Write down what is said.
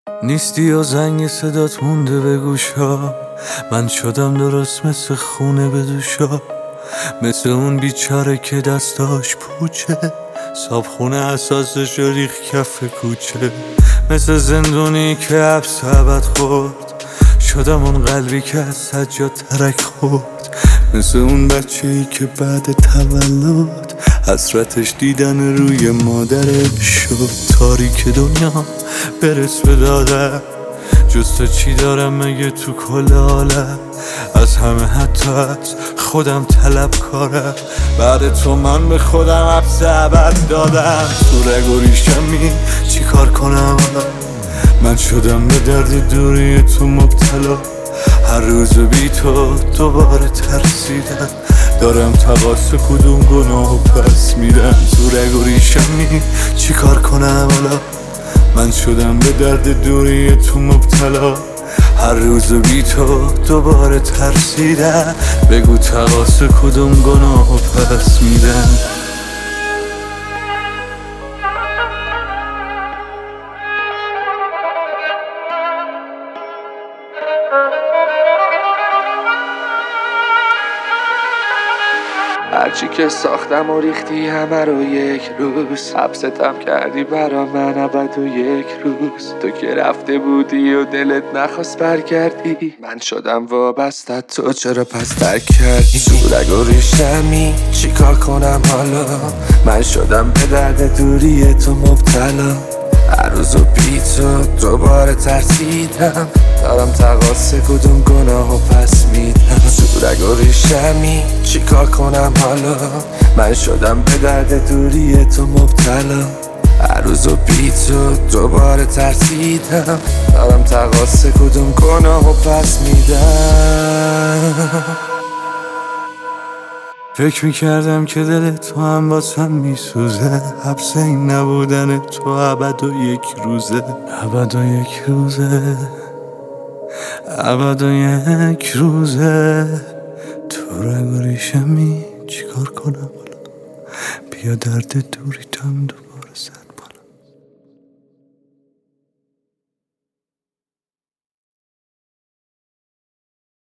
نیستی و زنگ صدات مونده به گوشا، من شدم درست مثل خونه به دوشا، مثل اون بیچاره که دستاش پوچه، صابخونه اساسش رو ریخ کف کوچه، مثل زندونی که حبس ابد خورد، شدم اون قلبی که از سجاد ترک خورد، مثل اون بچه‌ای که بعد تولد حسرتش دیدن روی مادرش شد. تاریک دنیا برس به دادم، جز تو چی دارم مگه تو کل عالم؟ از همه حتی از خودم طلب کارم، بعد تو من به خودم حبس ابد دادم. تو رگ و ریشمی چی کار کنم حالا؟ من شدم به درد دوری تو مبتلا، هر روز بی تو دوباره ترسیدم، دارم تقاص کدوم گناهو پس میدم. تو رگ و ریشمی چی کار کنم حالا؟ من شدم به درد دوری تو مبتلا، هر روز بی تو دوباره ترسیدم، بگو تقاص کدوم گناهو پس میدم. هرچی که ساختم و ریختی همه رو یک روز، حبستم کردی برا من ابد و یک روز. تو که رفته بودی و دلت نخواست برگردی، من شدم وابستت، تو چرا پس ترک کردی؟ تو رگ و ریشمی چی کار کنم حالا؟ من شدم به درد دوری تو مبتلا، هر روز و بی تو دوباره ترسیدم، دارم تقاص کدوم گناهو پس میدم. تو رگ و ریشمی چی کار کنم حالا؟ من شدم به درد دوری تو مبتلا، هر روز و بی تو دوباره ترسیدم، دارم تقاص کدوم گناهو پس میدم. فکر میکردم که دل تو هم واسم میسوزه، حبس این نبودن تو ابد و یک روزه، ابد و یک روزه، ابد و یک روزه. تو رگ و ریشمی چی کار کنم حالا؟ بیا درد دوریتم دوباره سر